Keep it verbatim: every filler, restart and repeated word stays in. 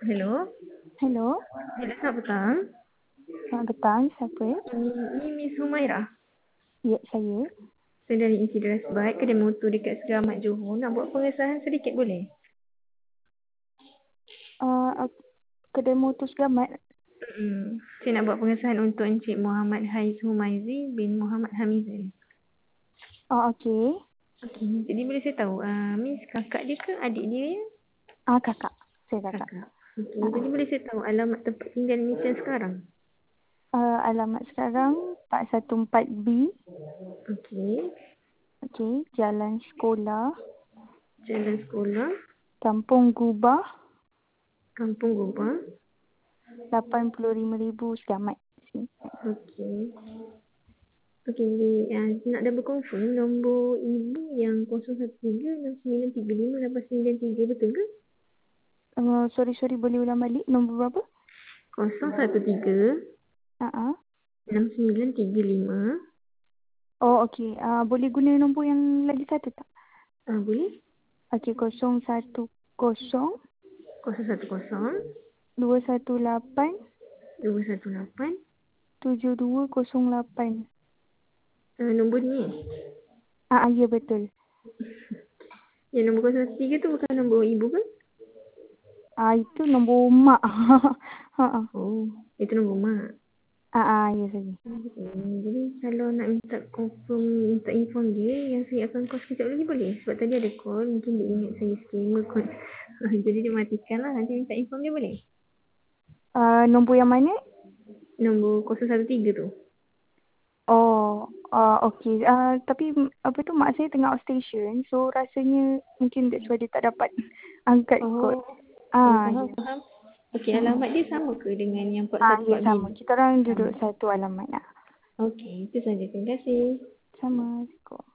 Hello. Hello, Hello, selamat petang. selamat petang. Siapa? Ini, ini Miss Humaira. Ya, saya. Saya dari Insideras Bike, kedai motor dekat Seramat Johor. Nak buat pengesahan sedikit boleh? Uh, ak- kedai motor selamat. Hmm. Saya nak buat pengesahan untuk Encik Muhammad Haiz Humaizi bin Muhammad Hamizan. Oh, okey. Okey, jadi boleh saya tahu, uh, Miss kakak dia ke adik dia? Ah, kakak. Saya kakak. Kakak. Okey, Uh, jadi boleh saya tahu alamat tempat tinggal Miss yang sekarang? uh, alamat sekarang empat satu empat B. Okey, Okey, Jalan Sekolah, jalan sekolah, Kampung Gubah, Kampung Gubah. lapan puluh lima ribu selamat. Okey. Okey, jadi uh, nak double confirm nombor ibu yang kosong satu tiga enam sembilan tiga lima lapan sembilan tiga betul ke? Uh, sorry, sorry. Boleh ulang balik? Nombor berapa? kosong satu tiga Uh-uh. enam sembilan tiga lima. Oh, okey. Uh, boleh guna nombor yang lagi satu tak? Ah, boleh? Okey, kosong satu kosong kosong satu kosong dua satu lapan dua satu lapan. tujuh dua kosong lapan. Uh, nombor ni eh? Ah, ya betul. Yang nombor kosong satu tiga tu bukan nombor ibu ke? Ah, itu nombor mak. ha ah. Oh, itu nombor mak. Ah, ah, ya saja. Hmm, jadi kalau nak minta confirm, minta inform dia yang saya akan call sekejap lagi boleh? Sebab tadi ada call, mungkin dia ingat saya scammer kot. Jadi dia matikan lah, nanti minta inform dia boleh? Ah, nombor yang mana? Nombor kosong satu tiga tu. Oh, ah, okey. Ah, tapi m- apa tu mak saya tengah outstation, so rasanya mungkin that's why dia tak dapat angkat kot. Oh, oh Ah, faham, ya. faham. Okey, Mm-mm. alamat dia sama ke dengan yang Ah, ya empat satu empat sama. B? Kita orang Sama. duduk satu alamat. Ah. Okey, itu saja. Terima kasih. Sama.